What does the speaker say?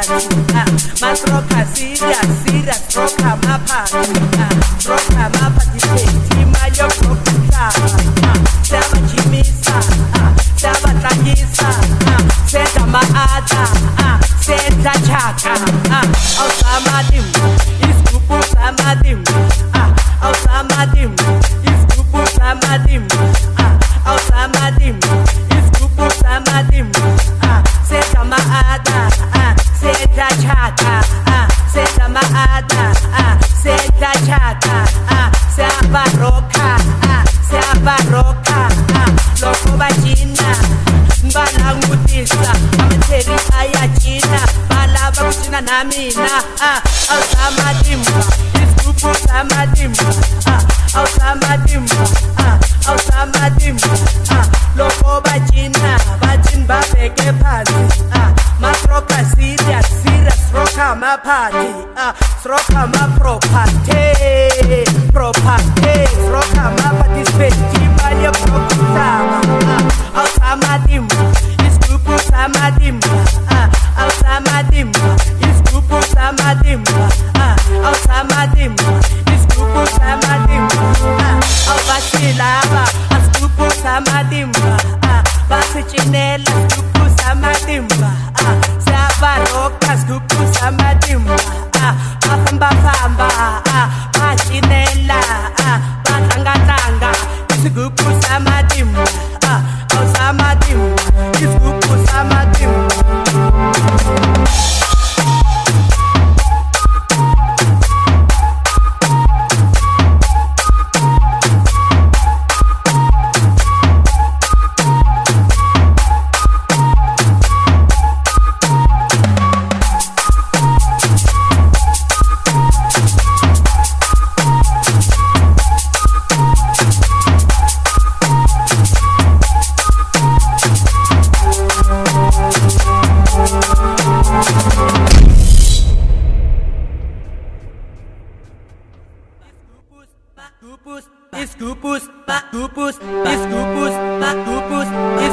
Masroka serious roka maphathi roka maphathi sethi mayo roka saba chimisa saba tlangisa seta maata seta chaka awusamadim isigubu samadim awusamadim isigubu samadim awusamadim isigubu samadim seta maata seta chaka seta maata seta chaka saba roka loko bajina balangutisa amatheri ayajina balava kucina namina awusamatimba isigubu samatimba awusamatimba loko bajina babheke phansi masroka serious roka maphathi roka maproperty roka maphathi sethi imali yokukhama awusamatimba isigubu samatimba awusamatimba isigubu samatimba awusamatimba isigubu samatimba awubasilaba asigubu samatimba basichinela isigubu samatimba siyabaroka isigubu samatimba bafamba bachinela batlangatlanga isigubu samatimba awusamatimba isigubu samatimba Is